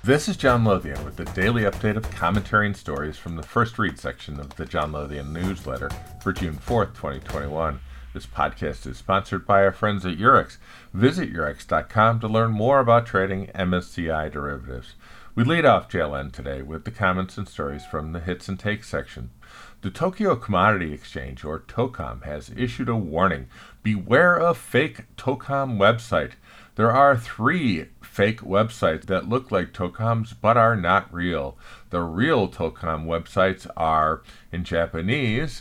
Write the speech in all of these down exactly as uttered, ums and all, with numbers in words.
This is John Lothian with the daily update of commentary and stories from the First Read section of the John Lothian newsletter for June fourth, twenty twenty-one. This podcast is sponsored by our friends at Eurex. Visit eurex dot com to learn more about trading M S C I derivatives. We lead off J L N today with the comments and stories from the Hits and Takes section. The Tokyo Commodity Exchange, or TOCOM, has issued a warning. Beware of fake TOCOM website. There are three fake websites that look like TOCOMs but are not real. The real TOCOM websites are, in Japanese,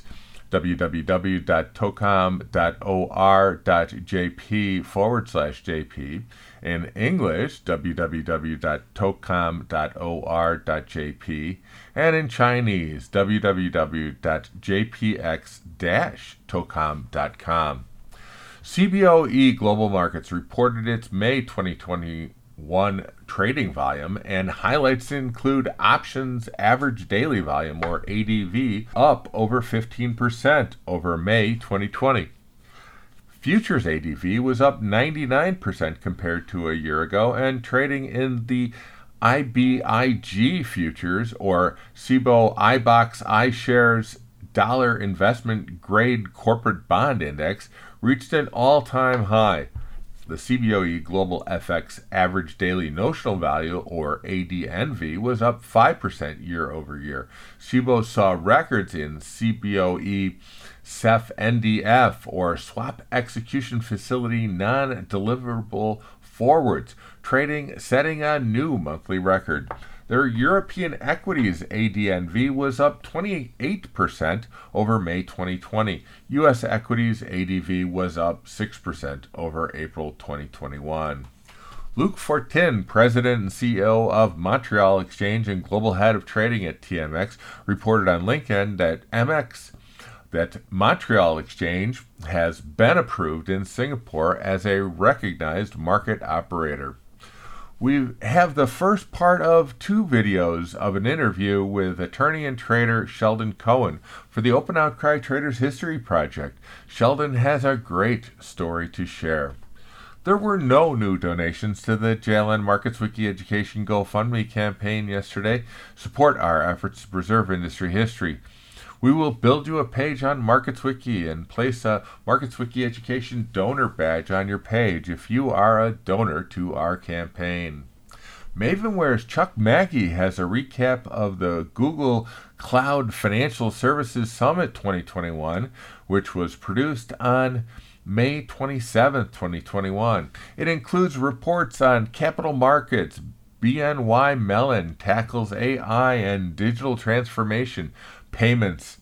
www.tocom.or.jp forward slash jp, in English, www.tocom.or.jp, and in Chinese, w w w dot j p x dash tocom dot com. C B O E Global Markets reported its May twenty twenty-one trading volume, and highlights include options average daily volume, or A D V, up over fifteen percent over May twenty twenty. Futures A D V was up ninety-nine percent compared to a year ago, and trading in the I B I G futures, or C B O E iBoxx iShares Dollar Investment Grade Corporate Bond Index, reached an all-time high. The C B O E Global F X Average Daily Notional Value, or A D N V, was up five percent year over year. C B O E saw records in C B O E S E F N D F, or Swap Execution Facility Non-Deliverable Forwards, trading setting a new monthly record. Their European equities A D N V was up twenty-eight percent over May twenty twenty. U S equities A D V was up six percent over April twenty twenty-one. Luc Fortin, president and C E O of Montreal Exchange and global head of trading at T M X, reported on LinkedIn that M X that Montreal Exchange has been approved in Singapore as a recognized market operator. We have the first part of two videos of an interview with attorney and trader Sheldon Cohen for the Open Outcry Traders History Project. Sheldon has a great story to share. There were no new donations to the J L N Markets Wiki Education GoFundMe campaign yesterday. Support our efforts to preserve industry history. We will build you a page on MarketsWiki and place a MarketsWiki Education donor badge on your page if you are a donor to our campaign. Mavenware's Chuck Mackey has a recap of the Google Cloud Financial Services Summit twenty twenty-one, which was produced on May twenty-seventh, twenty twenty-one. It includes reports on capital markets. B N Y Mellon tackles A I and digital transformation. Payments,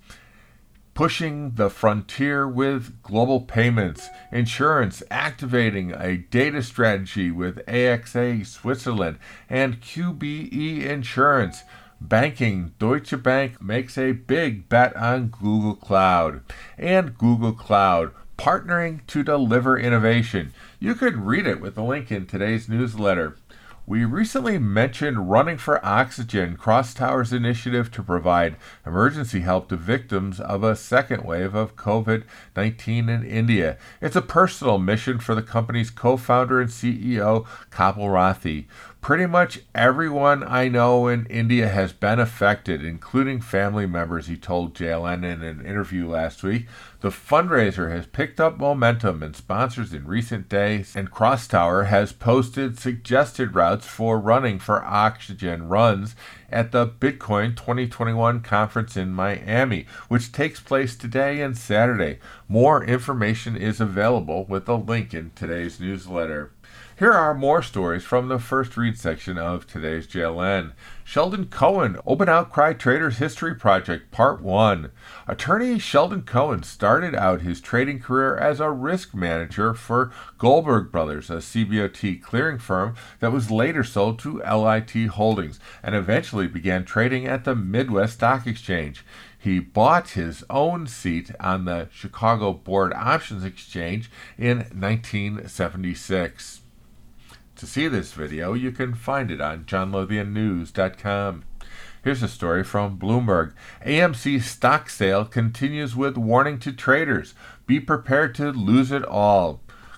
pushing the frontier with global payments. Insurance, activating a data strategy with A X A Switzerland and Q B E Insurance. Banking, Deutsche Bank makes a big bet on Google Cloud. And Google Cloud, partnering to deliver innovation. You could read it with the link in today's newsletter. We recently mentioned Running for Oxygen, CrossTower's initiative to provide emergency help to victims of a second wave of covid nineteen in India. It's a personal mission for the company's co-founder and C E O, Kapil Rathi. Pretty much everyone I know in India has been affected, including family members, he told J L N in an interview last week. The fundraiser has picked up momentum and sponsors in recent days, and CrossTower has posted suggested routes for Running for Oxygen runs at the Bitcoin twenty twenty-one conference in Miami, which takes place today and Saturday. More information is available with a link in today's newsletter. Here are more stories from the First Read section of today's J L N. Sheldon Cohen, Open Outcry Traders History Project, Part one. Attorney Sheldon Cohen started out his trading career as a risk manager for Goldberg Brothers, a C B O T clearing firm that was later sold to L I T Holdings, and eventually began trading at the Midwest Stock Exchange. He bought his own seat on the Chicago Board Options Exchange in nineteen seventy-six. To see this video, you can find it on john lothian news dot com. Here's a story from Bloomberg. A M C stock sale continues with warning to traders. Be prepared to lose it all.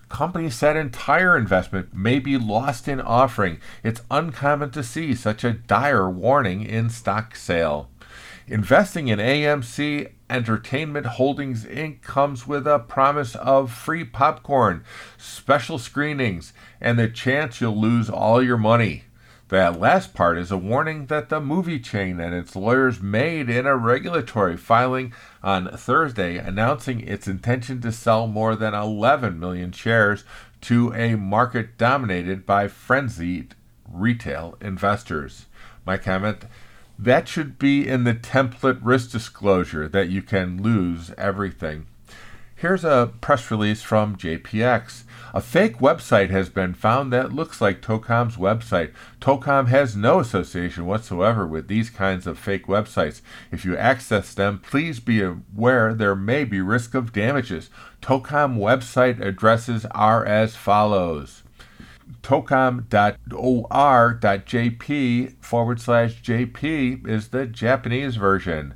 Company said entire investment may be lost in offering. It's uncommon to see such a dire warning in stock sale. Investing in A M C Entertainment Holdings Incorporated comes with a promise of free popcorn, special screenings, and the chance you'll lose all your money. That last part is a warning that the movie chain and its lawyers made in a regulatory filing on Thursday announcing its intention to sell more than eleven million shares to a market dominated by frenzied retail investors. My comment: that should be in the template risk disclosure that you can lose everything. Here's a press release from J P X. A fake website has been found that looks like Tocom's website. Tocom has no association whatsoever with these kinds of fake websites. If you access them, please be aware there may be risk of damages. Tocom website addresses are as follows: tocom.or.jp forward slash JP is the Japanese version.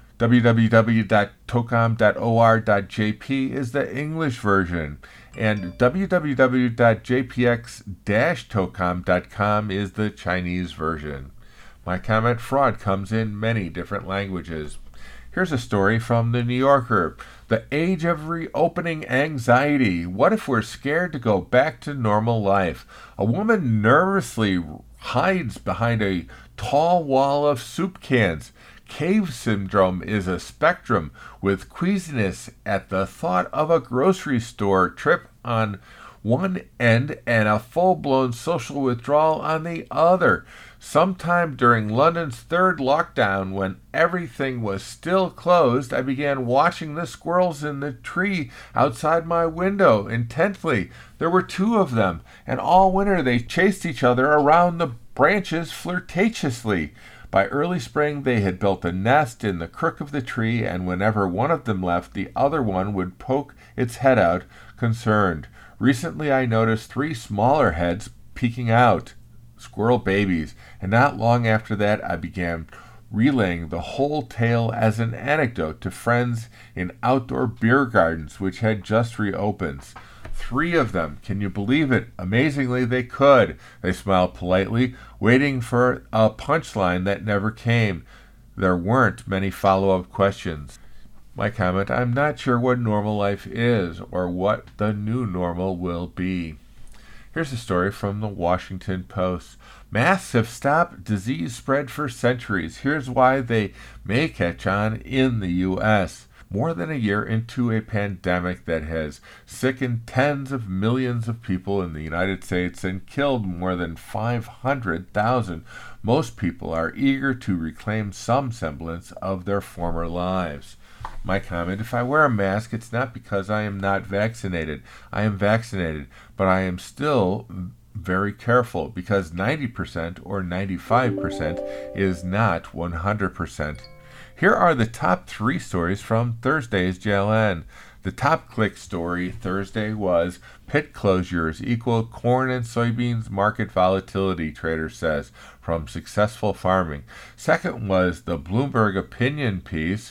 w w w dot tocom dot o r dot j p is the English version. And w w w dot j p x dash tocom dot com is the Chinese version. My comment: fraud comes in many different languages. Here's a story from the New Yorker. The age of reopening anxiety. What if we're scared to go back to normal life? A woman nervously hides behind a tall wall of soup cans. Cave syndrome is a spectrum, with queasiness at the thought of a grocery store trip on one end and a full-blown social withdrawal on the other. Sometime during London's third lockdown, when everything was still closed, I began watching the squirrels in the tree outside my window intently. There were two of them, and all winter they chased each other around the branches flirtatiously. By early spring, they had built a nest in the crook of the tree, and whenever one of them left, the other one would poke its head out, concerned. Recently, I noticed three smaller heads peeking out, squirrel babies, and not long after that, I began relaying the whole tale as an anecdote to friends in outdoor beer gardens which had just reopened. Three of them. Can you believe it? Amazingly, they could. They smiled politely, waiting for a punchline that never came. There weren't many follow-up questions. My comment: I'm not sure what normal life is or what the new normal will be. Here's a story from the Washington Post. Masks have stopped disease spread for centuries. Here's why they may catch on in the U S More than a year into a pandemic that has sickened tens of millions of people in the United States and killed more than five hundred thousand, most people are eager to reclaim some semblance of their former lives. My comment: if I wear a mask, it's not because I am not vaccinated. I am vaccinated, but I am still very careful because ninety percent or ninety-five percent is not one hundred percent. Here are the top three stories from Thursday's J L N. The top click story Thursday was pit closures equal corn and soybeans market volatility, trader says, from successful farming. Second was the Bloomberg opinion piece.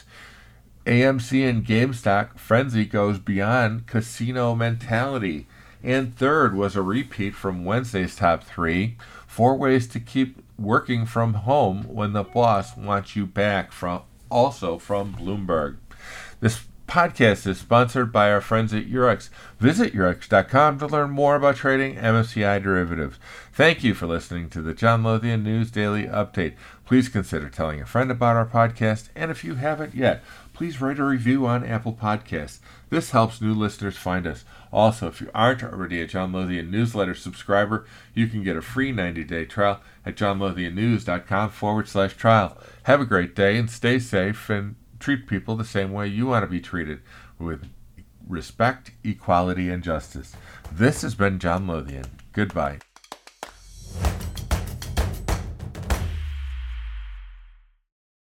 A M C and GameStop frenzy goes beyond casino mentality. And third was a repeat from Wednesday's top three. Four ways to keep working from home when the boss wants you back, from also from Bloomberg. This podcast is sponsored by our friends at Eurex. Visit eurex dot com to learn more about trading M S C I derivatives. Thank you for listening to the John Lothian News Daily Update. Please consider telling a friend about our podcast, and if you haven't yet, please write a review on Apple Podcasts. This helps new listeners find us. Also, if you aren't already a John Lothian newsletter subscriber, you can get a free ninety-day trial at johnlothiannews.com forward slash trial. Have a great day and stay safe, and treat people the same way you want to be treated, with respect, equality, and justice. This has been John Lothian. Goodbye.